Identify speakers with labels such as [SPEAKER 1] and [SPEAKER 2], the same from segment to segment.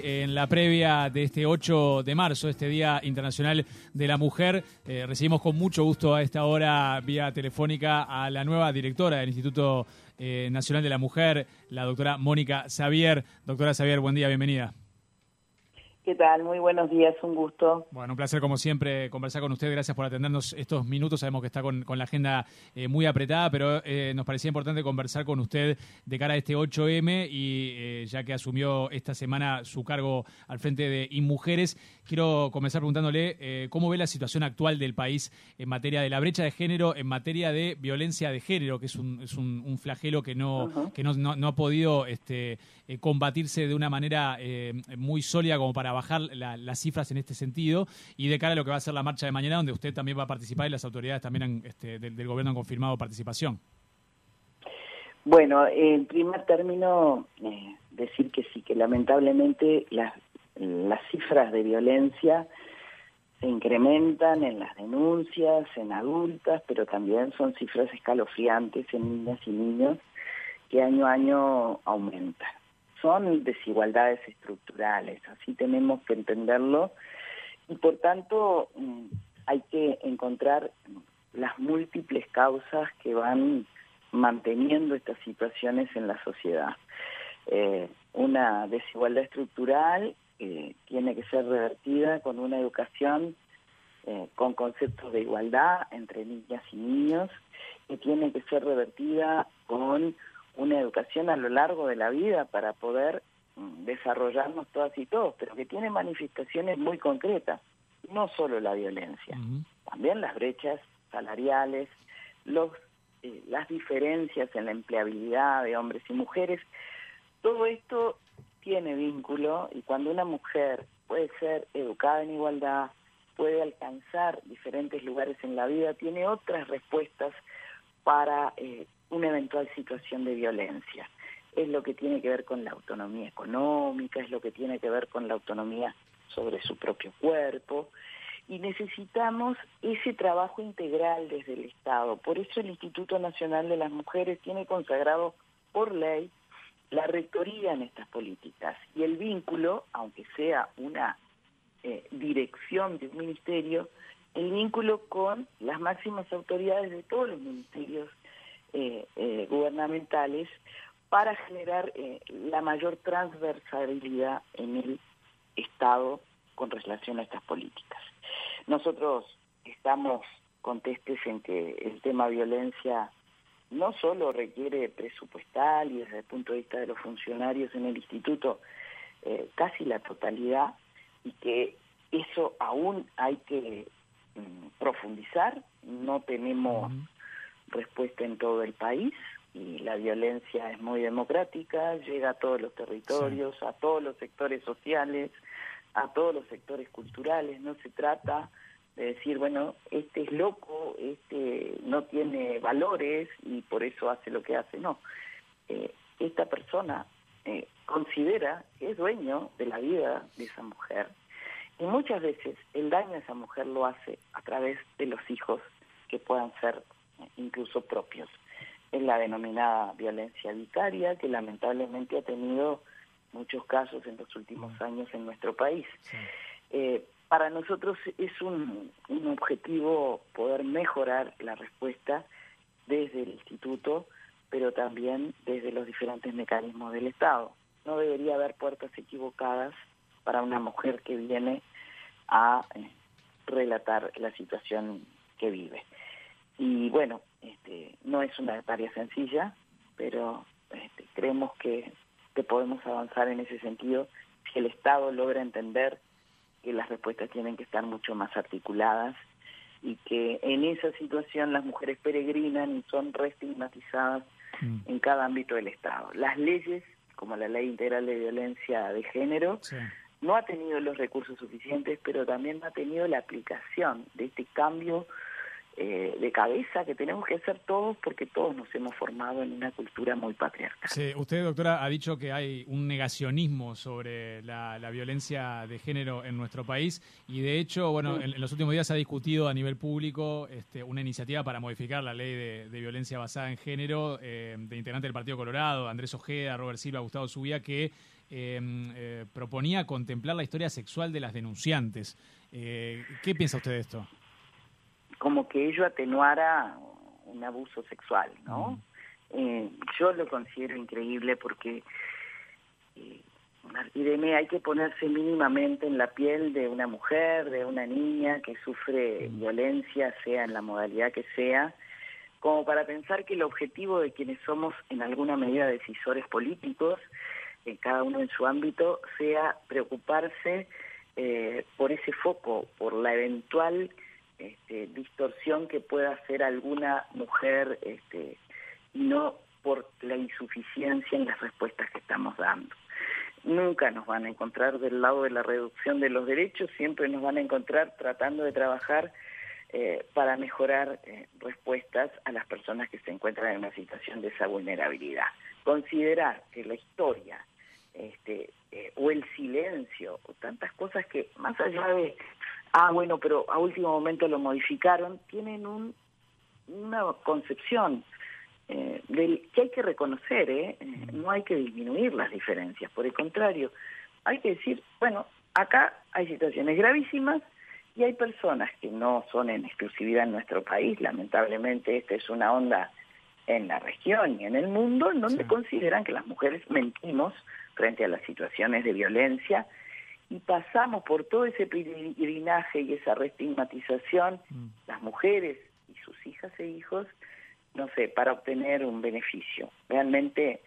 [SPEAKER 1] en la previa de este 8 de marzo, este Día Internacional de la Mujer. Recibimos con mucho gusto a esta hora, vía telefónica, a la nueva directora del Instituto Nacional de la Mujer, la doctora Mónica Xavier. Doctora Xavier, buen día, bienvenida.
[SPEAKER 2] ¿Qué tal? Muy buenos días, un gusto.
[SPEAKER 1] Bueno, un placer como siempre conversar con usted. Gracias por atendernos estos minutos. Sabemos que está con la agenda muy apretada, pero nos parecía importante conversar con usted de cara a este 8M y ya que asumió esta semana su cargo al frente de InMujeres, quiero comenzar preguntándole cómo ve la situación actual del país en materia de la brecha de género, en materia de violencia de género, que es un flagelo que no ha podido combatirse de una manera muy sólida como para bajar las cifras en este sentido, y de cara a lo que va a ser la marcha de mañana, donde usted también va a participar y las autoridades también del gobierno han confirmado participación.
[SPEAKER 2] Bueno, en primer término, decir que sí, que lamentablemente las cifras de violencia se incrementan en las denuncias, en adultas, pero también son cifras escalofriantes en niñas y niños que año a año aumentan. Son desigualdades estructurales, así tenemos que entenderlo, y por tanto hay que encontrar las múltiples causas que van manteniendo estas situaciones en la sociedad. Una desigualdad estructural tiene que ser revertida con una educación con conceptos de igualdad entre niñas y niños, que tiene que ser revertida con una educación a lo largo de la vida para poder desarrollarnos todas y todos, pero que tiene manifestaciones muy concretas, no solo la violencia, también las brechas salariales, las diferencias en la empleabilidad de hombres y mujeres. Todo esto tiene vínculo, y cuando una mujer puede ser educada en igualdad, puede alcanzar diferentes lugares en la vida, tiene otras respuestas para una eventual situación de violencia. Es lo que tiene que ver con la autonomía económica, es lo que tiene que ver con la autonomía sobre su propio cuerpo, y necesitamos ese trabajo integral desde el Estado. Por eso el Instituto Nacional de las Mujeres tiene consagrado por ley la rectoría en estas políticas, y el vínculo, aunque sea una dirección de un ministerio, el vínculo con las máximas autoridades de todos los ministerios gubernamentales para generar la mayor transversalidad en el Estado con relación a estas políticas. Nosotros estamos contestes en que el tema violencia no solo requiere presupuestal y desde el punto de vista de los funcionarios en el instituto casi la totalidad, y que eso aún hay que profundizar. No tenemos respuesta en todo el país, y la violencia es muy democrática, llega a todos los territorios, a todos los sectores sociales, a todos los sectores culturales. No se trata de decir, bueno, este es loco, este no tiene valores y por eso hace lo que hace. No, esta persona considera que es dueño de la vida de esa mujer, y muchas veces el daño a esa mujer lo hace a través de los hijos que puedan ser incluso propios. Es la denominada violencia vicaria, que lamentablemente ha tenido muchos casos en los últimos años en nuestro país. Sí. Para nosotros es un objetivo poder mejorar la respuesta desde el instituto, pero también desde los diferentes mecanismos del Estado. No debería haber puertas equivocadas para una mujer que viene a relatar la situación que vive. Y bueno, no es una tarea sencilla, pero creemos que podemos avanzar en ese sentido si el Estado logra entender que las respuestas tienen que estar mucho más articuladas, y que en esa situación las mujeres peregrinan y son reestigmatizadas en cada ámbito del Estado. Las leyes, como la Ley Integral de Violencia de Género, no ha tenido los recursos suficientes, pero también ha tenido la aplicación de este cambio de cabeza que tenemos que hacer todos, porque todos nos hemos formado en una cultura muy patriarcal.
[SPEAKER 1] Sí, usted, doctora, ha dicho que hay un negacionismo sobre la violencia de género en nuestro país, y de hecho, bueno, en los últimos días se ha discutido a nivel público una iniciativa para modificar la ley de violencia basada en género de integrantes del Partido Colorado, Andrés Ojeda, Robert Silva, Gustavo Zubia, que proponía contemplar la historia sexual de las denunciantes. ¿Qué piensa usted de esto?
[SPEAKER 2] Como que ello atenuara un abuso sexual, ¿no? Yo lo considero increíble porque, Irene, hay que ponerse mínimamente en la piel de una mujer, de una niña que sufre violencia, sea en la modalidad que sea, como para pensar que el objetivo de quienes somos en alguna medida decisores políticos, cada uno en su ámbito, sea preocuparse por ese foco, por la eventual distorsión que pueda hacer alguna mujer, y no por la insuficiencia en las respuestas que estamos dando. Nunca nos van a encontrar del lado de la reducción de los derechos, siempre nos van a encontrar tratando de trabajar para mejorar respuestas a las personas que se encuentran en una situación de esa vulnerabilidad. Considerar que la historia o el silencio, o tantas cosas que más allá de, bueno, pero a último momento lo modificaron, tienen una concepción que hay que reconocer, no hay que disminuir las diferencias, por el contrario, hay que decir, bueno, acá hay situaciones gravísimas y hay personas que no son en exclusividad en nuestro país, lamentablemente esta es una onda en la región y en el mundo, en donde consideran que las mujeres mentimos frente a las situaciones de violencia y pasamos por todo ese peregrinaje y esa reestigmatización, las mujeres y sus hijas e hijos, no sé, para obtener un beneficio. Realmente,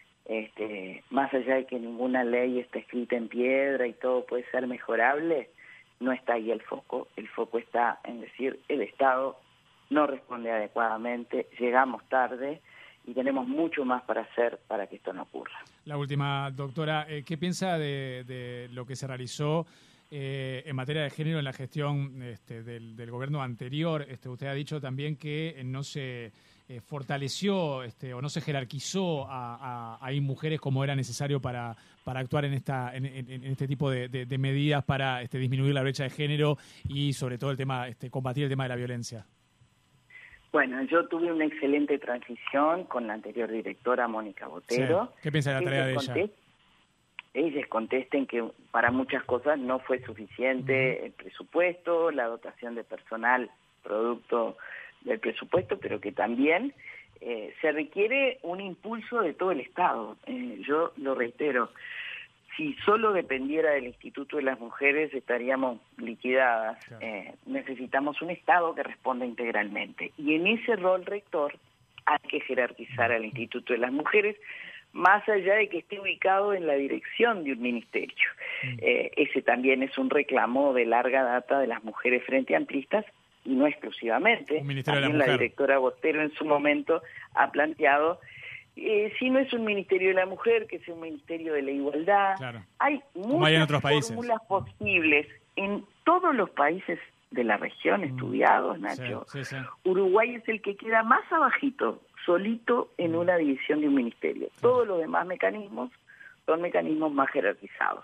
[SPEAKER 2] más allá de que ninguna ley está escrita en piedra y todo puede ser mejorable, no está ahí el foco está en decir, el Estado no responde adecuadamente, llegamos tarde y tenemos mucho más para hacer para que esto no ocurra.
[SPEAKER 1] La última, doctora, ¿qué piensa de lo que se realizó en materia de género en la gestión del gobierno anterior? Usted ha dicho también que no se fortaleció o no se jerarquizó a mujeres como era necesario para actuar en este tipo de medidas para disminuir la brecha de género y sobre todo el tema combatir el tema de la violencia.
[SPEAKER 2] Bueno, yo tuve una excelente transición con la anterior directora, Mónica Botero.
[SPEAKER 1] Sí. ¿Qué piensa de la tarea de ella?
[SPEAKER 2] Ellas contesten que para muchas cosas no fue suficiente el presupuesto, la dotación de personal producto del presupuesto, pero que también se requiere un impulso de todo el Estado. Yo lo reitero, si solo dependiera del Instituto de las Mujeres estaríamos liquidadas. Claro. Necesitamos un Estado que responda integralmente. Y en ese rol rector hay que jerarquizar al Instituto de las Mujeres, más allá de que esté ubicado en la dirección de un ministerio. Ese también es un reclamo de larga data de las mujeres frente amplistas, y no exclusivamente. También la directora Botero en su momento ha planteado, si no es un ministerio de la mujer, que sea un ministerio de la igualdad. Claro. Hay muchas fórmulas posibles en todos los países de la región estudiados, Nacho. Sí. Uruguay es el que queda más abajito, solito en una división de un ministerio. Claro. Todos los demás mecanismos son mecanismos más jerarquizados.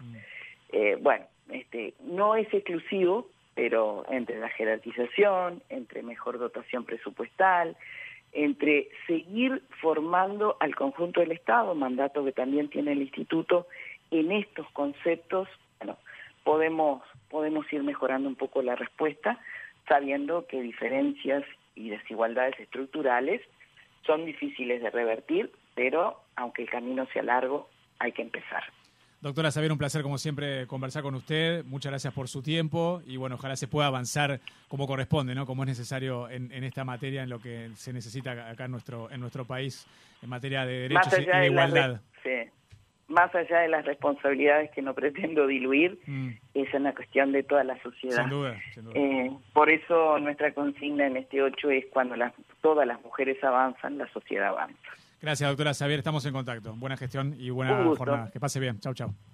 [SPEAKER 2] No es exclusivo, pero entre la jerarquización, entre mejor dotación presupuestal, entre seguir formando al conjunto del Estado, mandato que también tiene el Instituto, en estos conceptos, podemos ir mejorando un poco la respuesta, sabiendo que diferencias y desigualdades estructurales son difíciles de revertir, pero aunque el camino sea largo, hay que empezar.
[SPEAKER 1] Doctora Xavier, un placer como siempre conversar con usted. Muchas gracias por su tiempo y bueno, ojalá se pueda avanzar como corresponde, ¿no? Como es necesario en esta materia, en lo que se necesita acá en nuestro país, en materia de derechos y de igualdad.
[SPEAKER 2] Más allá de las responsabilidades que no pretendo diluir, es una cuestión de toda la sociedad. Sin duda. Por eso nuestra consigna en este 8 es cuando todas las mujeres avanzan, la sociedad avanza.
[SPEAKER 1] Gracias, doctora Xavier. Estamos en contacto. Buena gestión y buena jornada. Que pase bien. Chau, chau.